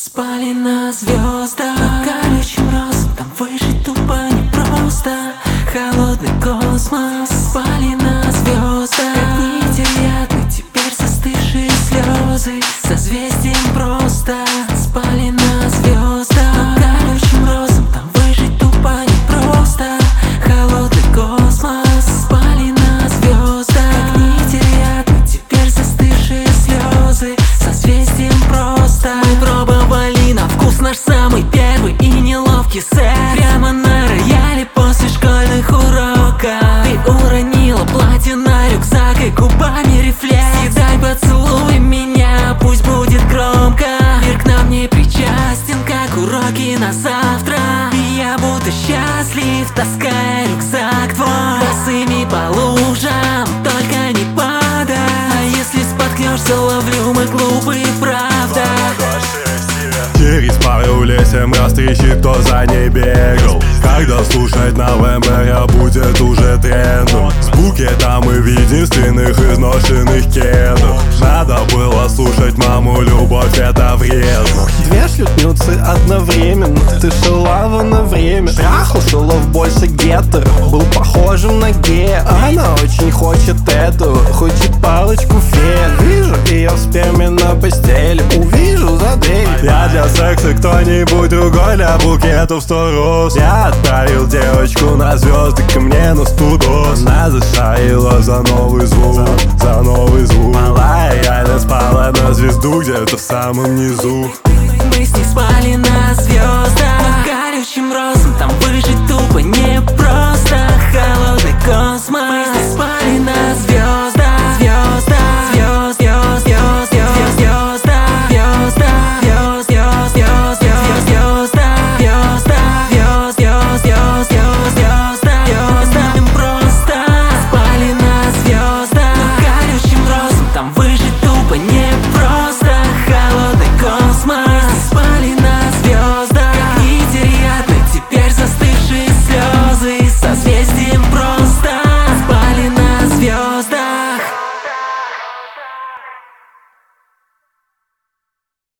Спали на звездах, под колючим розом, там выжить тупо непросто. Холодный космос. Спали на звездах, как невероятны теперь застывшие слезы. Созвездием просто. Спали на звездах, под колючим розом, там выжить тупо непросто. Холодный космос. Спали на звездах, как невероятны теперь застывшие слезы. Созвездием просто. Мы пробовали на вкус наш самый первый и неловкий секс. Прямо на рояле после школьных уроков. Ты уронила платье на рюкзак и губами рефлекс. Дай поцелуй меня, пусть будет громко. Мир к нам не причастен, как уроки на завтра. И я буду счастлив, таская рюкзак твой босыми по лужам, только не падай. А если споткнешься, ловлю мы глупые, правда. Через пару лесем растрещит, кто за ней бегал. Когда слушать новembr будет уже трендом. С букетом и в единственных изношенных кедах. Надо было слушать маму, любовь это вредно. Две шлютнюцы одновременно. Ты шалава на время. Трахал шелов больше гетер. Был похожим на гея. Она очень хочет эту, хочет палочку фен. Вижу ее в сперме на постели. Увижу за дверь. Я для секса кто-нибудь другой, для букетов 100 роз. Я отправил девочку на звезды ко мне на студос. Она зашарила за новый звук, за новый звук. Малая реально спала на звезду где-то в самом низу. Мы с ней спали на звездах, под колючим розом, там выжить тупо непросто. Холодный космос.